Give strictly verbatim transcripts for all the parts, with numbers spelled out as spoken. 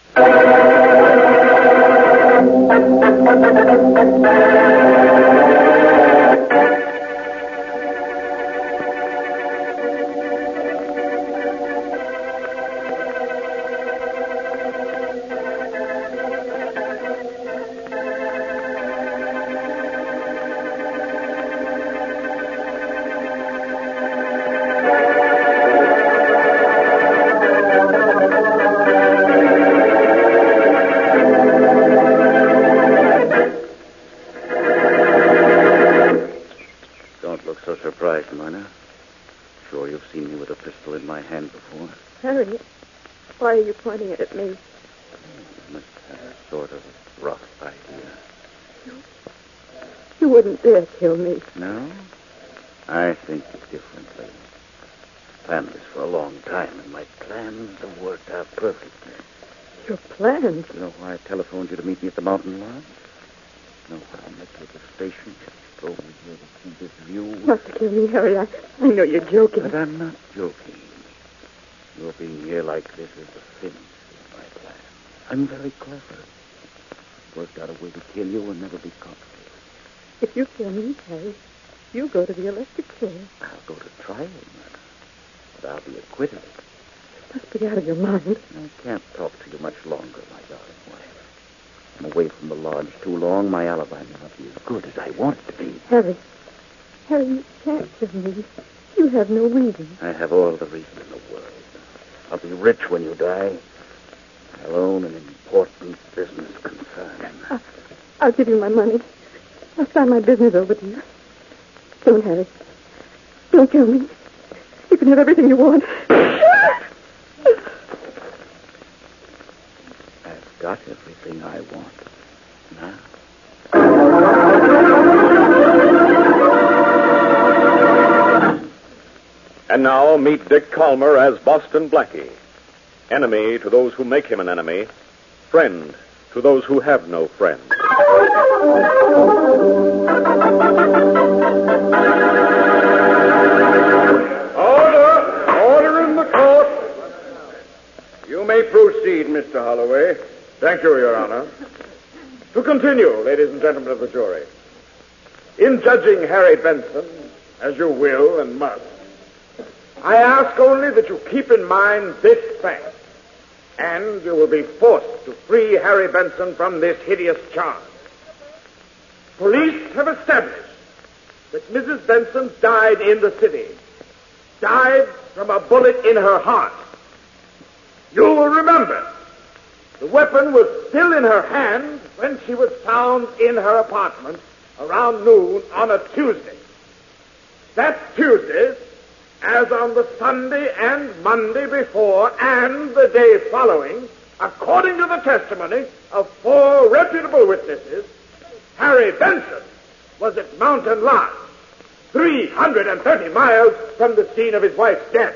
Harry, why are you pointing it at me? You must have a sort of rough idea. You, you wouldn't dare kill me. No? I think differently. Planned this for a long time, and my plans have worked out perfectly. Your plans? You know why I telephoned you to meet me at the mountain lodge? You know why I met you at the station? Drove me here to see this view? Not to kill me, Harry. I, I know you're joking. But I'm not joking. Your being here like this is the finish of my plan. I'm very clever. Worked out a way to kill you and never be caught. If you kill me, Harry, you go to the electric chair. I'll go to trial, Myrna. But I'll be acquitted. You must be out of your mind. I can't talk to you much longer, my darling wife. I'm away from the lodge too long. My alibi may not be as good as I want it to be. Harry, Harry, you can't kill me. You have no reason. I have all the reason in the world. I'll be rich when you die. I'll own an important business concern. I'll, I'll give you my money. I'll sign my business over to you. Don't, Harry. Don't kill me. You can have everything you want. I've got everything I want now. And now meet Dick Calmer as Boston Blackie. Enemy to those who make him an enemy. Friend to those who have no friend. Order! Order in the court. You may proceed, Mister Holloway. Thank you, Your Honor. To continue, ladies and gentlemen of the jury. In judging Harry Benson, as you will and must, I ask only that you keep in mind this fact, and you will be forced to free Harry Benson from this hideous charge. Police have established that Missus Benson died in the city, died from a bullet in her heart. You will remember, the weapon was still in her hand when she was found in her apartment around noon on a Tuesday. That Tuesday, as on the Sunday and Monday before and the day following, according to the testimony of four reputable witnesses, Harry Benson was at Mountain Lodge, three hundred thirty miles from the scene of his wife's death.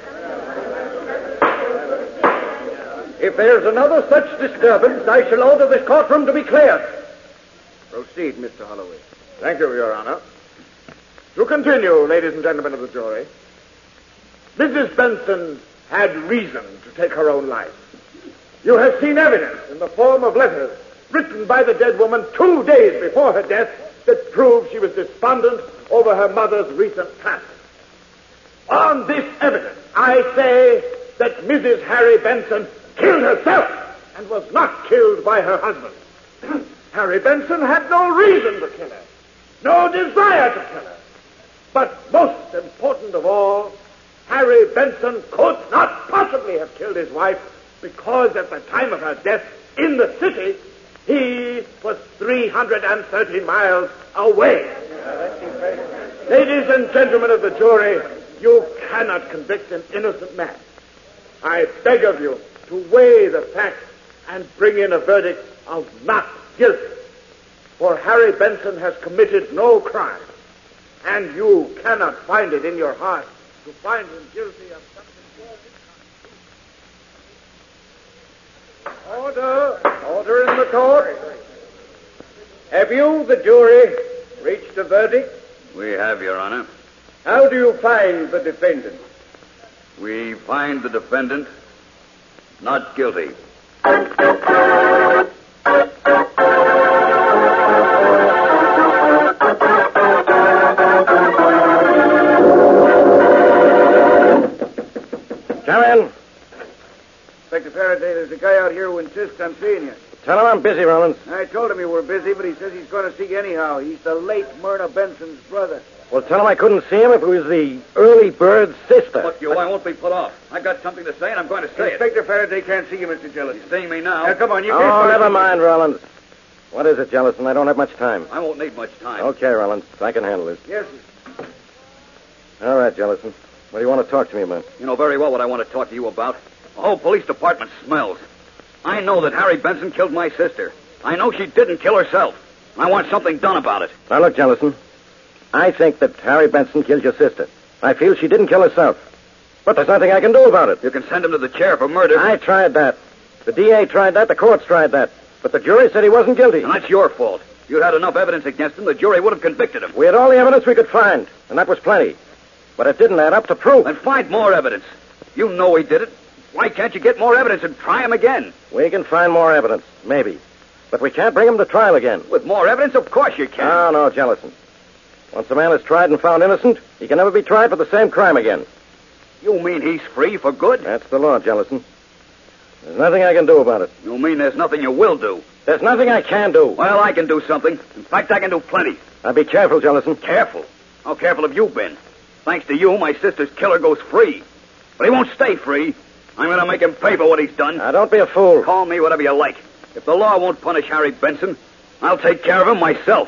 If there's another such disturbance, I shall order this courtroom to be cleared. Proceed, Mister Holloway. Thank you, Your Honor. To continue, ladies and gentlemen of the jury, Missus Benson had reason to take her own life. You have seen evidence in the form of letters written by the dead woman two days before her death that prove she was despondent over her mother's recent passing. On this evidence, I say that Missus Harry Benson killed herself and was not killed by her husband. Harry Benson had no reason to kill her, no desire to kill her. But most important of all, Harry Benson could not possibly have killed his wife because at the time of her death in the city, he was three hundred thirty miles away. Ladies and gentlemen of the jury, you cannot convict an innocent man. I beg of you to weigh the facts and bring in a verdict of not guilty. For Harry Benson has committed no crime, and you cannot find it in your heart to find him guilty of something more. Order. Order in the court. Have you, the jury, reached a verdict? We have, Your Honor. How do you find the defendant? We find the defendant not guilty. Thank you. guy out here who insists on seeing you. Tell him I'm busy, Rollins. I told him you were busy, but he says he's going to see you anyhow. He's the late Myrna Benson's brother. Well, tell him I couldn't see him if it was the early bird's sister. Look, you, I won't be put off. I got something to say, and I'm going to say Inspector Faraday can't see you, Mister Jellison. it. He's seeing me now. Now, come on, you Oh, can't... never mind, Rollins. What is it, Jellison? I don't have much time. I won't need much time. Okay, Rollins. I can handle this. Yes, sir. All right, Jellison. What do you want to talk to me about? You know very well what I want to talk to you about. The whole police department smells. I know that Harry Benson killed my sister. I know she didn't kill herself. I want something done about it. Now, look, Jellison. I think that Harry Benson killed your sister. I feel she didn't kill herself. But there's nothing I can do about it. You can send him to the chair for murder. I tried that. The D A tried that. The courts tried that. But the jury said he wasn't guilty. And that's your fault. If you'd had enough evidence against him, the jury would have convicted him. We had all the evidence we could find, and that was plenty. But it didn't add up to proof. Then find more evidence. You know he did it. Why can't you get more evidence and try him again? We can find more evidence, maybe. But we can't bring him to trial again. With more evidence, of course you can. No, no, Jellison. Once a man is tried and found innocent, he can never be tried for the same crime again. You mean he's free for good? That's the law, Jellison. There's nothing I can do about it. You mean there's nothing you will do? There's nothing I can do. Well, I can do something. In fact, I can do plenty. Now, be careful, Jellison. Careful? How careful have you been? Thanks to you, my sister's killer goes free. But he won't stay free. I'm going to make him pay for what he's done. Now, don't be a fool. Call me whatever you like. If the law won't punish Harry Benson, I'll take care of him myself.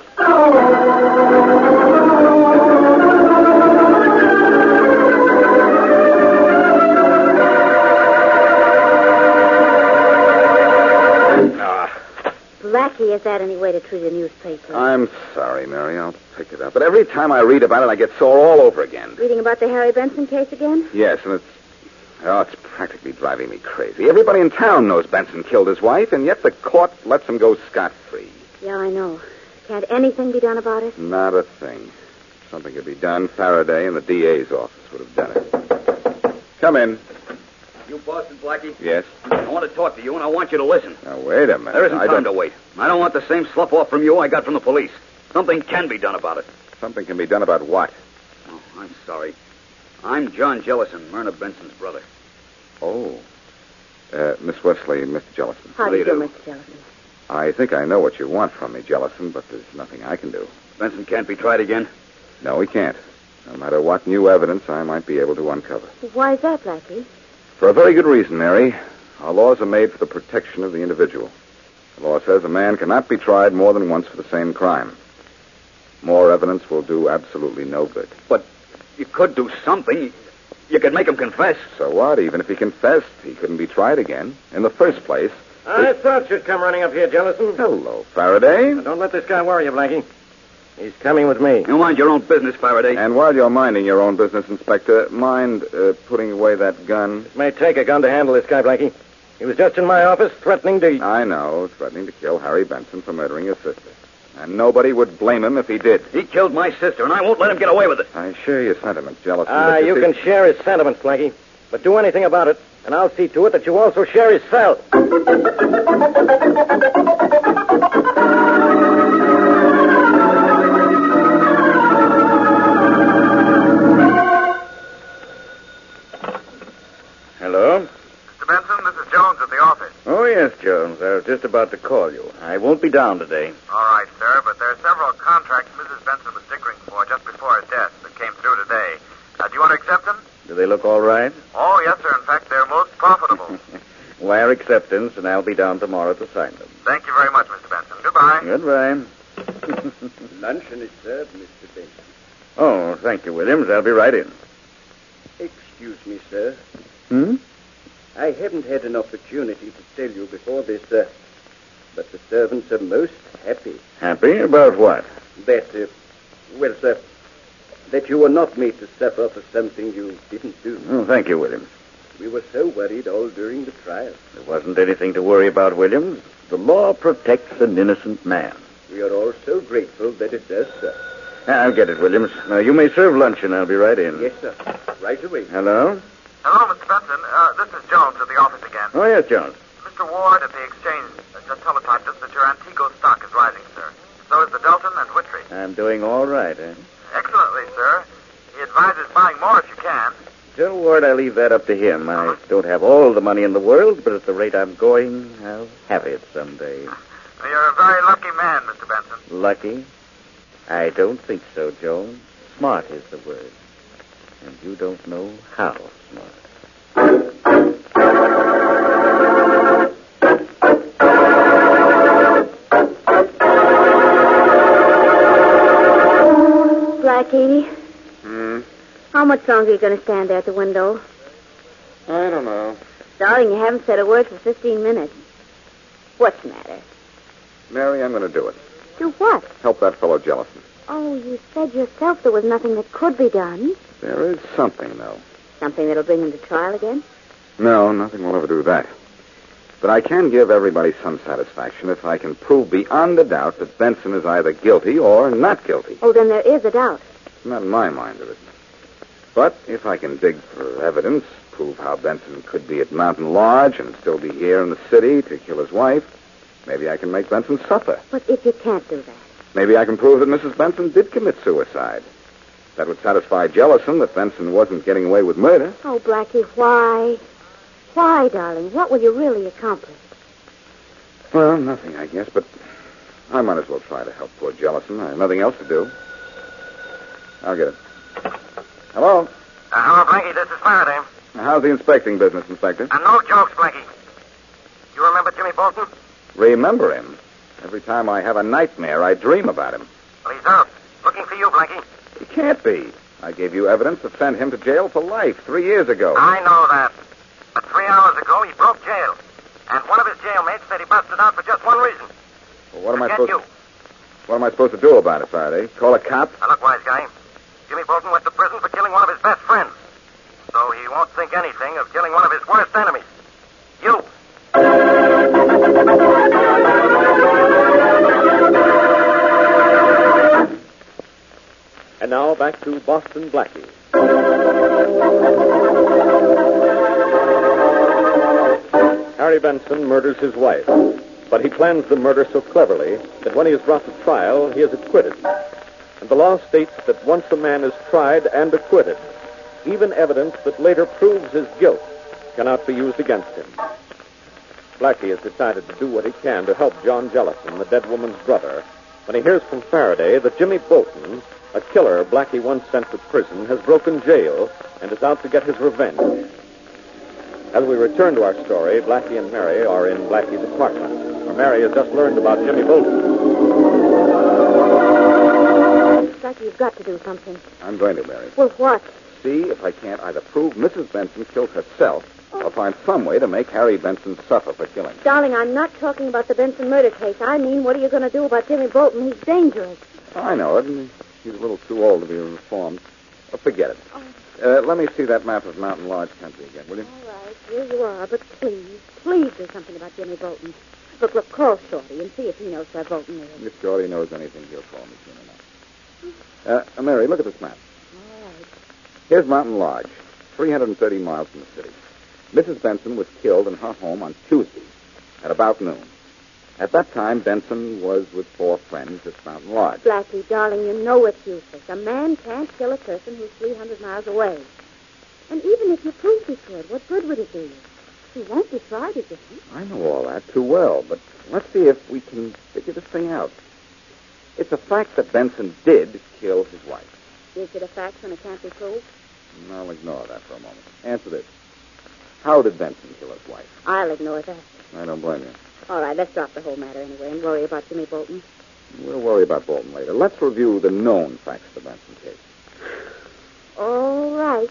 Blackie, is that any way to treat a newspaper? I'm sorry, Mary. I'll pick it up. But every time I read about it, I get sore all over again. Reading about the Harry Benson case again? Yes, and it's... Oh, it's practically driving me crazy. Everybody in town knows Benson killed his wife, and yet the court lets him go scot-free. Yeah, I know. Can't anything be done about it? Not a thing. If something could be done, Faraday and the D A's office would have done it. Come in. You Boston, Blackie? Yes? I want to talk to you, and I want you to listen. Now, wait a minute. There isn't I time don't... to wait. I don't want the same slough-off from you I got from the police. Something can be done about it. Something can be done about what? Oh, I'm sorry. I'm John Jellison, Myrna Benson's brother. Oh. Uh, Miss Wesley, Mister Jellison. How do you do, Mister Jellison? I think I know what you want from me, Jellison, but there's nothing I can do. Benson can't be tried again? No, he can't. No matter what new evidence I might be able to uncover. Why is that, Blackie? For a very good reason, Mary. Our laws are made for the protection of the individual. The law says a man cannot be tried more than once for the same crime. More evidence will do absolutely no good. But you could do something. You could make him confess. So what? Even if he confessed, he couldn't be tried again. In the first place... I thought you'd come running up here, Jellison. Hello, Faraday. Now, don't let this guy worry you, Blackie. He's coming with me. You mind your own business, Faraday. And while you're minding your own business, Inspector, mind uh, putting away that gun? It may take a gun to handle this guy, Blackie. He was just in my office threatening to... I know, threatening to kill Harry Benson for murdering his sister. And nobody would blame him if he did. He killed my sister, and I won't let him get away with it. I share your sentiments, Jellison. Ah, but you see- can share his sentiments, Blackie. But do anything about it, and I'll see to it that you also share his cell. Hello? Mister Benson, this is Jones at the office. Oh, yes, Jones. I was just about to call you. I won't be down today. All right, sir, but there are several contracts Missus Benson was dickering for just before her death that came through today. Uh, do you want to accept them? Do they look all right? Oh, yes, sir. In fact, they're most profitable. Wire acceptance, and I'll be down tomorrow to sign them. Thank you very much, Mister Benson. Goodbye. Goodbye. Luncheon is served, Mister Benson. Oh, thank you, Williams. I'll be right in. Excuse me, sir. Hmm? I haven't had an opportunity to tell you before this, uh, but the servants are most happy. Happy about what? That, uh, well, sir, that you were not made to suffer for something you didn't do. Oh, thank you, Williams. We were so worried all during the trial. There wasn't anything to worry about, Williams. The law protects an innocent man. We are all so grateful that it does, sir. I'll get it, Williams. Now, you may serve luncheon. I'll be right in. Yes, sir. Right away. Hello? Hello, Mister Benson. Uh, this is Jones at the office again. Oh, yes, Jones. Mister Ward at the exchange uh, just teletyped us that your Antigo stock is rising, sir. So is the Delton and Whittree. I'm doing all right, eh? Excellently, sir. He advises buying more if you can. Don't worry, I leave that up to him. I don't have all the money in the world, but at the rate I'm going, I'll have it someday. You're a very lucky man, Mister Benson. Lucky? I don't think so, Joan. Smart is the word. And you don't know how smart. Blackie, Hmm? how much longer are you going to stand there at the window? I don't know. Darling, you haven't said a word for fifteen minutes. What's the matter? Mary, I'm going to do it. Do what? Help that fellow Jellison. Oh, you said yourself there was nothing that could be done. There is something, though. Something that'll bring him to trial again? No, nothing will ever do that. But I can give everybody some satisfaction if I can prove beyond a doubt that Benson is either guilty or not guilty. Oh, then there is a doubt. Not in my mind, there isn't. But if I can dig for evidence, prove how Benson could be at Mountain Lodge and still be here in the city to kill his wife, maybe I can make Benson suffer. But if you can't do that? Maybe I can prove that Missus Benson did commit suicide. That would satisfy Jellison that Benson wasn't getting away with murder. Oh, Blackie, why? Why, darling? What will you really accomplish? Well, nothing, I guess, but I might as well try to help poor Jellison. I have nothing else to do. I'll get it. Hello? Uh, hello, Blackie. This is Faraday. Now, how's the inspecting business, Inspector? Uh, no jokes, Blackie. You remember Jimmy Bolton? Remember him. Every time I have a nightmare, I dream about him. Well, he's out. Looking for you, Blackie. He can't be. I gave you evidence that sent him to jail for life three years ago. I know that. But three hours ago, he broke jail. And one of his jailmates said he busted out for just one reason. Well, what am I Forget supposed you. to... What am I supposed to do about it, Faraday? Call a cop? Now, look, wise guy. Jimmy Bolton went to prison for killing one of his best friends. So he won't think anything of killing one of his worst enemies. You. And now back to Boston Blackie. Harry Benson murders his wife, but he plans the murder so cleverly that when he is brought to trial, he is acquitted. And the law states that once a man is tried and acquitted, even evidence that later proves his guilt cannot be used against him. Blackie has decided to do what he can to help John Jellison, the dead woman's brother, when he hears from Faraday that Jimmy Bolton, a killer Blackie once sent to prison, has broken jail and is out to get his revenge. As we return to our story, Blackie and Mary are in Blackie's apartment, where Mary has just learned about Jimmy Bolton. Blackie, you've got to do something. I'm going to, Mary. Well, what? See if I can't either prove Missus Benson killed herself or find some way to make Harry Benson suffer for killing. Darling, I'm not talking about the Benson murder case. I mean, what are you going to do about Jimmy Bolton? He's dangerous. I know it, and he's a little too old to be reformed. Oh, forget it. Uh, let me see that map of Mountain Lodge country again, will you? All right, here you are, but please, please do something about Jimmy Bolton. Look, look, call Shorty and see if he knows where Bolton is. If Shorty knows anything, he'll call me soon enough. Uh, Mary, look at this map. All right. Here's Mountain Lodge, three hundred thirty miles from the city. Missus Benson was killed in her home on Tuesday at about noon. At that time, Benson was with four friends at Mountain Lodge. Blackie, darling, you know it's useless. A man can't kill a person who's three hundred miles away. And even if you proved he could, what good would it do you? He won't be tried again. I know all that too well, but let's see if we can figure this thing out. It's a fact that Benson did kill his wife. Is it a fact when it can't be proved? I'll ignore that for a moment. Answer this. How did Benson kill his wife? I'll ignore that. I don't blame you. All right, let's drop the whole matter anyway and worry about Jimmy Bolton. We'll worry about Bolton later. Let's review the known facts of the Benson case. All right.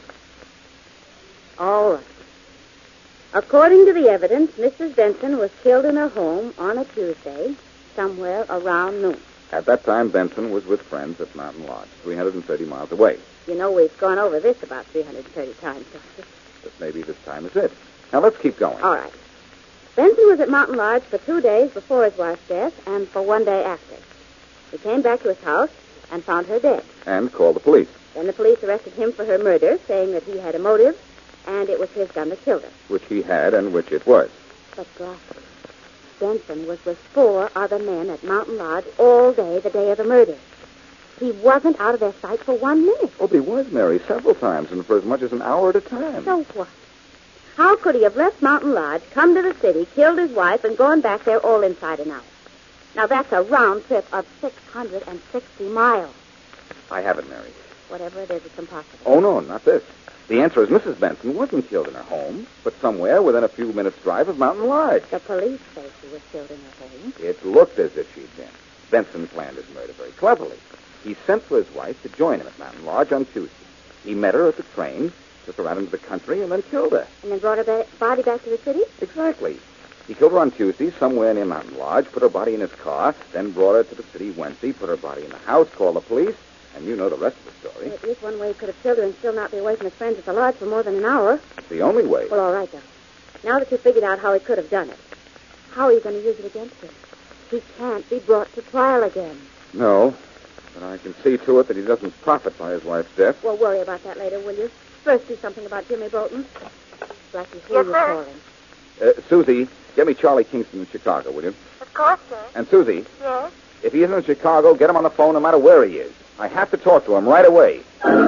All right. According to the evidence, Missus Benson was killed in her home on a Tuesday, somewhere around noon. At that time, Benson was with friends at Mountain Lodge, three hundred thirty miles away. You know, we've gone over this about three hundred thirty times, Doctor. But maybe this time is it. Now, let's keep going. All right. Benson was at Mountain Lodge for two days before his wife's death and for one day after. He came back to his house and found her dead. And called the police. Then the police arrested him for her murder, saying that he had a motive, and it was his gun that killed her. Which he had and which it was. But, Blackie, Benson was with four other men at Mountain Lodge all day the day of the murder. He wasn't out of their sight for one minute. Oh, he was, Mary, several times, and for as much as an hour at a time. So what? How could he have left Mountain Lodge, come to the city, killed his wife, and gone back there all inside an hour? Now, that's a round trip of six hundred sixty miles. I have it, Mary. Whatever it is, it's impossible. Oh, no, not this. The answer is Missus Benson wasn't killed in her home, but somewhere within a few minutes' drive of Mountain Lodge. The police say she was killed in her home. It looked as if she'd been. Benson planned his murder very cleverly. He sent for his wife to join him at Mountain Lodge on Tuesday. He met her at the train, took her out into the country, and then killed her. And then brought her ba- body back to the city? Exactly. He killed her on Tuesday, somewhere near Mountain Lodge, put her body in his car, then brought her to the city Wednesday, put her body in the house, called the police, and you know the rest of the story. Well, at least one way he could have killed her and still not be away from his friends at the lodge for more than an hour. It's the only way. Well, all right, then. Now that you've figured out how he could have done it, how are you going to use it against him? He can't be brought to trial again. No, but I can see to it that he doesn't profit by his wife's death. We'll worry about that later, will you? First, do something about Jimmy Bolton. Blackie, who Yes, are you sir. calling? Uh, Susie, get me Charlie Kingston in Chicago, will you? Of course, sir. And Susie, Yes? if he isn't in Chicago, get him on the phone no matter where he is. I have to talk to him right away.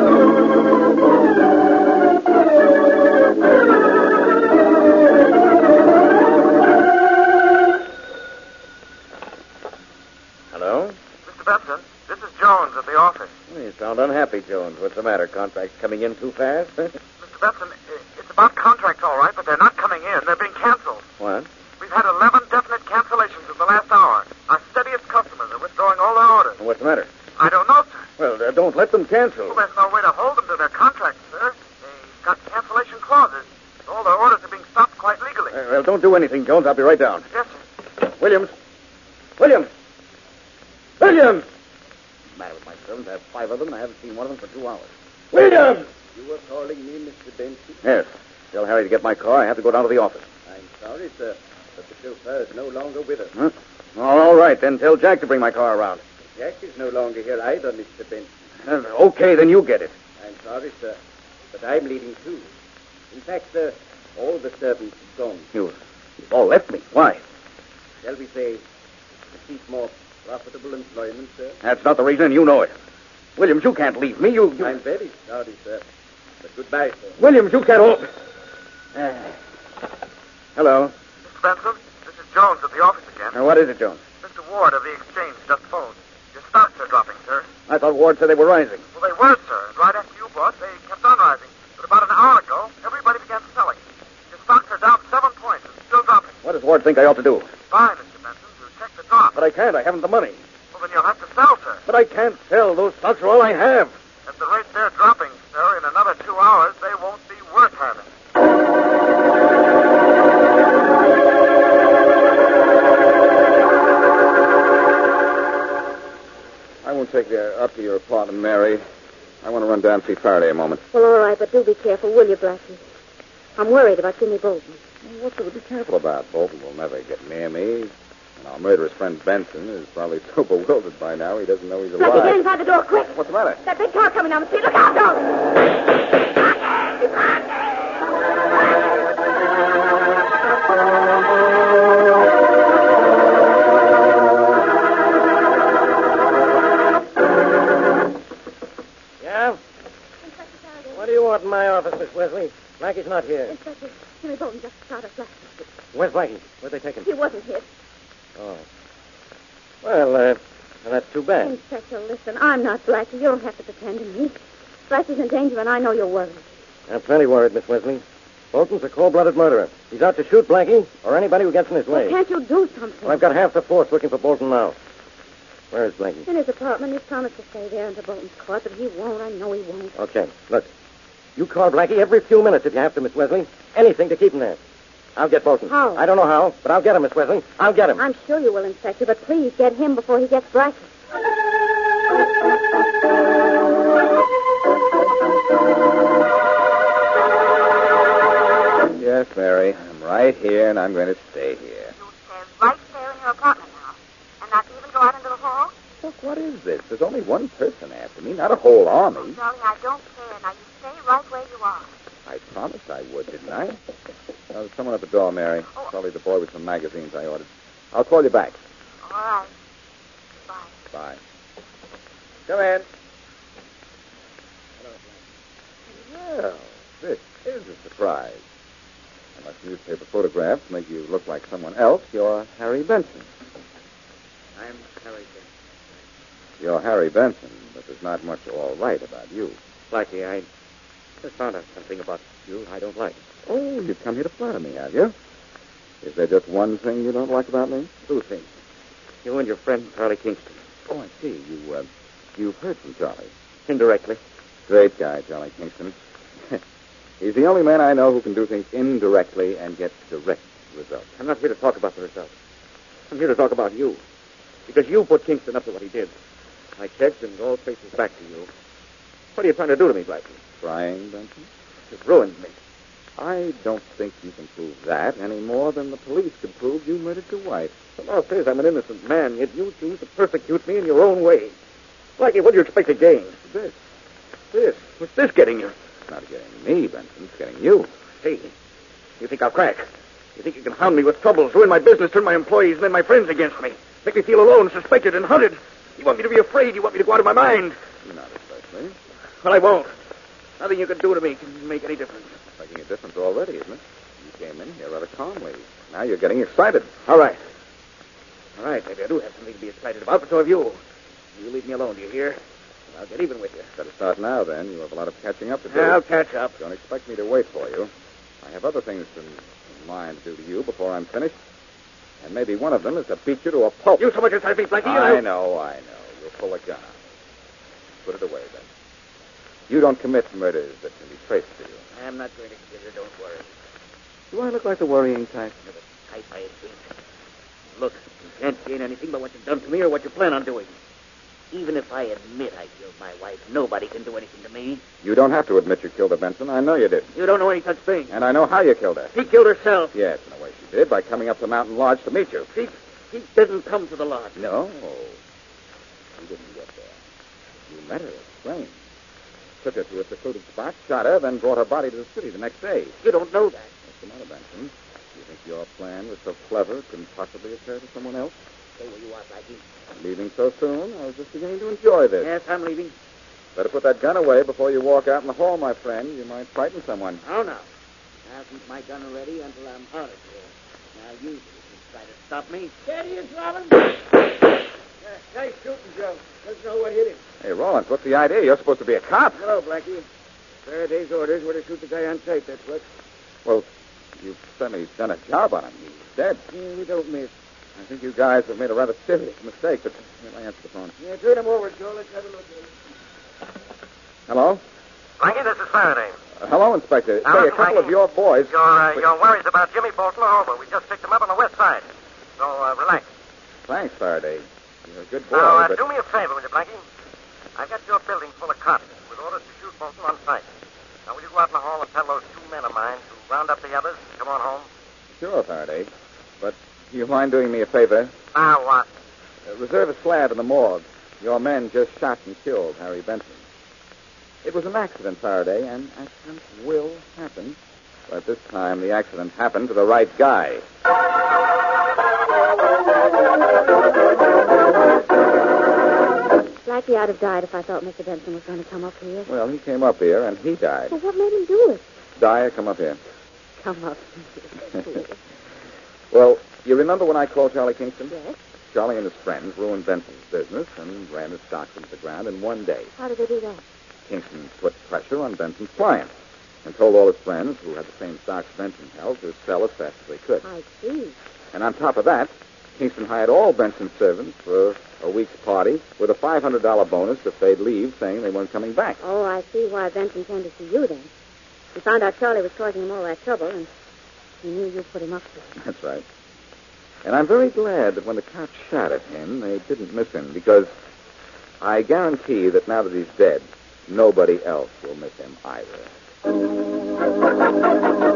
Hello? Mister Benson, this is Jones at the office. You sound unhappy, Jones. What's the matter? Contracts coming in too fast? Mister Benson, i- it's about contracts, all right, but they're not coming in. They're being canceled. What? We've had eleven definite cancellations in the last hour. Our steadiest customers are withdrawing all their orders. What's the matter? I don't know, sir. Well, uh, don't let them cancel. Well, there's no way to hold them to their contracts, sir. They've got cancellation clauses. All their orders are being stopped quite legally. Uh, well, don't do anything, Jones. I'll be right down. Yes, sir. Williams! Williams! Williams! What's the matter with my servants? I have five of them, and I haven't seen one of them for two hours. Williams! You were calling me, Mister Benson? Yes. Tell Harry to get my car. I have to go down to the office. I'm sorry, sir, but the chauffeur is no longer with us. Huh? All right, then tell Jack to bring my car around. Jack is no longer here either, Mister Benson. Uh, okay, then you get it. I'm sorry, sir, but I'm leaving too. In fact, sir, all the servants have gone. You, you've all left me. Why? Shall we say, to seek more profitable employment, sir? That's not the reason, and you know it. Williams, you can't leave me. You, you... I'm very sorry, sir. But goodbye, sir. Williams, you can't... Oh. Uh, hello. Mister Benson, this is Jones at the office again. Uh, what is it, Jones? Mister Ward of the exchange just phoned. Your stocks are dropping, sir. I thought Ward said they were rising. Well, they were, sir. Right after you bought, they kept on rising. But about an hour ago, everybody began selling. Your stocks are down seven points and still dropping. What does Ward think I ought to do? Buy, Mister Benson, to check the drop. But I can't. I haven't the money. Well, then you'll have to sell, sir. But I can't sell. Those stocks are all I have. At the rate they're dropping, sir, in another two hours, they won't be worth having. I won't take you up to your apartment, Mary. I want to run down and see Faraday a moment. Well, all right, but do be careful, will you, Blackie? I'm worried about Jimmy Bolton. What's there to be careful about? Bolton will never get near me. And our murderous friend Benson is probably so bewildered by now he doesn't know he's alive. Blackie, get inside the door, quick! What's the matter? That big car coming down the street. Look out, don't! Yeah? What do you want in my office, Miss Wesley? Blackie's not here. Inspector, Jimmy Bolton just shot us last night. Where's Blackie? Where'd they take him? He wasn't hit. Oh. Well, uh, well, that's too bad. Inspector, listen, I'm not Blackie. You don't have to pretend to me. Blackie's in danger, and I know you're worried. I'm plenty worried, Miss Wesley. Bolton's a cold-blooded murderer. He's out to shoot Blackie or anybody who gets in his way. Well, can't you do something? Well, I've got half the force looking for Bolton now. Where is Blackie? In his apartment. He's promised to stay there until Bolton's caught, but he won't. I know he won't. Okay, look. You call Blackie every few minutes if you have to, Miss Wesley. Anything to keep him there. I'll get Bolton. How? I don't know how, but I'll get him, Miss Wesley. I'll get him. I'm sure you will, Inspector, but please get him before he gets Blackie. Yes, Mary. I'm right here, and I'm going to stay here. You stay right there in your apartment now. And not even go out into the hall? Look, what is this? There's only one person after me, not a whole army. Oh, darling, I don't care. Now, you stay right where you are. I promised I would, didn't I? Oh, there's someone at the door, Mary. Oh. Probably the boy with some magazines I ordered. I'll call you back. All right. Bye. Bye. Come in. Well, this is a surprise. Unless newspaper photographs make you look like someone else, you're Harry Benson. I'm Harry Benson. You're Harry Benson, but there's not much all right about you. Blackie, I just found out something about you I don't like. Oh, you've come here to flatter me, have you? Is there just one thing you don't like about me? Two things. You and your friend, Charlie Kingston. Oh, I see. You, uh, you've heard from Charlie. Indirectly. Great guy, Charlie Kingston. He's the only man I know who can do things indirectly and get direct results. I'm not here to talk about the results. I'm here to talk about you. Because you put Kingston up to what he did. I checked, and all traces back to you. What are you trying to do to me, Blackie? Trying, Benson? It ruined me. I don't think you can prove that any more than the police could prove you murdered your wife. The law says I'm an innocent man, yet you choose to persecute me in your own way. Blackie, what do you expect to gain? This. This? What's this getting you? It's not getting me, Benson. It's getting you. Hey, you think I'll crack? You think you can hound me with troubles, ruin my business, turn my employees and then my friends against me, make me feel alone, suspected, and hunted? You want me to be afraid? You want me to go out of my mind? Not especially. Well, I won't. Nothing you can do to me can make any difference. It's making a difference already, isn't it? You came in here rather calmly. Now you're getting excited. All right. All right, maybe I do have something to be excited about, but so have you. You leave me alone, do you hear? And I'll get even with you. Better start now, then. You have a lot of catching up to do. I'll catch up. Don't expect me to wait for you. I have other things in, in mind to do to you before I'm finished. And maybe one of them is to beat you to a pulp. You so much as I beat Blackie. I know, I know. You'll pull a gun out. Put it away, then. You don't commit murders that can be traced to you. I'm not going to kill her, don't worry. Do I look like the worrying type? You're the type I hate. Look, you can't gain anything by what you've done to me or what you plan on doing. Even if I admit I killed my wife, nobody can do anything to me. You don't have to admit you killed her, Benson. I know you did. You don't know any such thing. And I know how you killed her. She killed herself. Yes, in a way she did, by coming up to Mountain Lodge to meet you. She, she didn't come to the lodge. No. You didn't get there. You met her at the plane. Took her to a secluded spot, shot her, then brought her body to the city the next day. You don't know that. What's the matter, Benson? You think your plan was so clever it couldn't possibly occur to someone else? Stay where you are, Blackie. Leaving so soon? I was just beginning to enjoy this. Yes, I'm leaving. Better put that gun away before you walk out in the hall, my friend. You might frighten someone. Oh, no. I'll keep my gun ready until I'm out of here. Now, you can try to stop me. There he is, Rollins. Yeah, nice shooting, Joe. Doesn't know what hit him. Hey, Rollins, what's the idea? You're supposed to be a cop. Hello, Blackie. Faraday's orders were to shoot the guy on sight, that's what. Well, you've certainly done a job on him. He's dead. Yeah, we don't miss. I think you guys have made a rather serious mistake, but I answer the phone. Yeah, turn him over, Joe. Let's have a look at him. Hello? Blackie, this is Faraday. Uh, hello, Inspector. Now, Say, a listen, couple Blackie, of your boys... Your, uh, your worries about Jimmy Bolton are over. We just picked him up on the west side. So, uh, relax. Thanks, Faraday. You're a good boy, Now, uh, but... do me a favor, will you, Blackie? I've got your building full of cops with orders to shoot Bolton on sight. Now, will you go out in the hall and tell those two men of mine to round up the others and come on home? Sure, Faraday. But do you mind doing me a favor? Now, what? Uh, reserve a slab in the morgue. Your men just shot and killed Harry Benson. It was an accident, Faraday, and accidents will happen. But this time the accident happened to the right guy. Blackie, I'd have died if I thought Mister Benson was going to come up here. Well, he came up here, and he died. Well, what made him do it? Dyer, come up here. Come up. Well, you remember when I called Charlie Kingston? Yes. Charlie and his friends ruined Benson's business and ran his stocks into the ground in one day. How did they do that? Kingston put pressure on Benson's clients and told all his friends who had the same stocks Benson held to sell as fast as they could. I see. And on top of that, Kingston hired all Benson's servants for a week's party with a five hundred dollars bonus if they'd leave, saying they weren't coming back. Oh, I see why Benson came to see you then. He found out Charlie was causing him all that trouble, and he knew you put him up to it. That's right. And I'm very glad that when the cops shot at him, they didn't miss him, because I guarantee that now that he's dead, nobody else will miss him either.